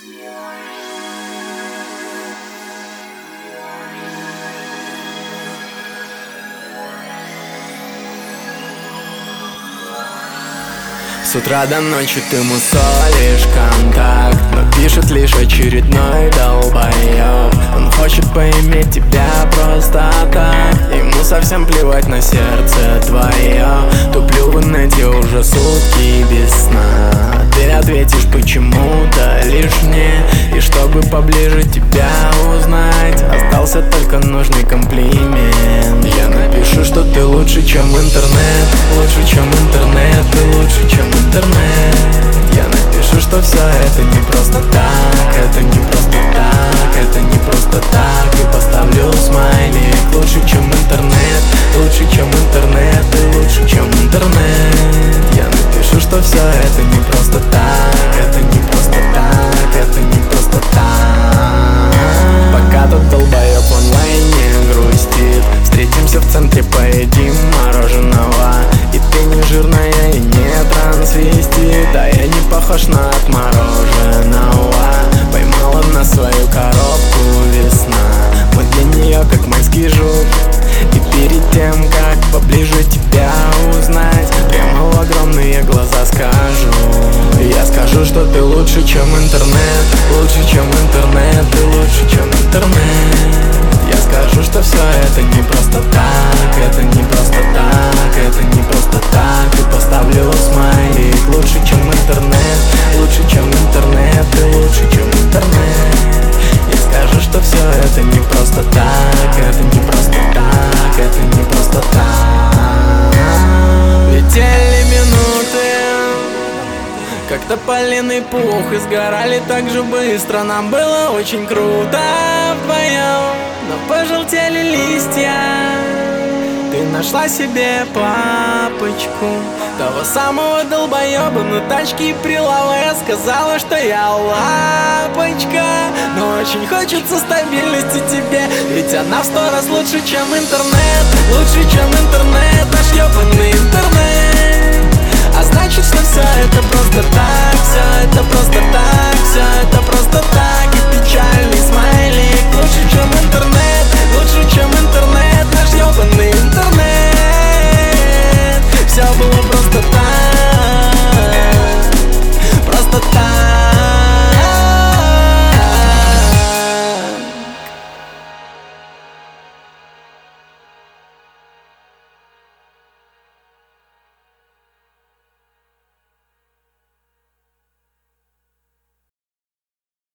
С утра до ночи ты мусолишь контакт, но пишет лишь очередной долбоёб. Он хочет поиметь тебя просто так, ему совсем плевать на сердце твое. Туплю в инете уже сутки без сна. Ты ответишь почему-то лишь мне, и чтобы поближе тебя узнать, остался только нужный комплимент. Я напишу, что ты лучше, чем интернет, лучше, чем интернет, ты лучше, чем интернет. Я напишу, что все это не просто так, это не просто так, это не просто так. И поставлю смайлик, лучше, чем интернет, лучше, чем интернет, ты лучше, чем интернет. Я напишу, что все это не просто так, это не просто так, это не просто так. Пока тот долбоёб в онлайне грустит, встретимся в центре, поедим мороженого. И ты не жирная и не трансвестит, а я не похож на отмороженного. Поймала на свою коробку весна, мы для нее как майский жук. И перед тем, как поближе тебя узнать, прямо в огромные глаза скажу. Я скажу, что ты лучше, чем интернет, лучше, чем интернет, ты лучше, чем интернет. Я скажу, что все это не просто так, это не просто так, это не просто так. И поставлю смайлик, лучше, чем интернет, лучше, чем интернет, ты лучше, чем интернет. Я скажу, что все это не просто так, это не просто так, это не просто так. Летели минуты, как тополиный пух, и сгорали так же быстро. Нам было очень круто вдвоем, но пожелтели листья. Ты нашла себе папочку, того самого долбоеба на тачке и прилавая. Сказала, что я лапочка, но очень хочется стабильности тебе, ведь она в 100 раз лучше, чем интернет, лучше, чем интернет, наш ёбаный интернет. А значит, что все это просто так, все это просто так, все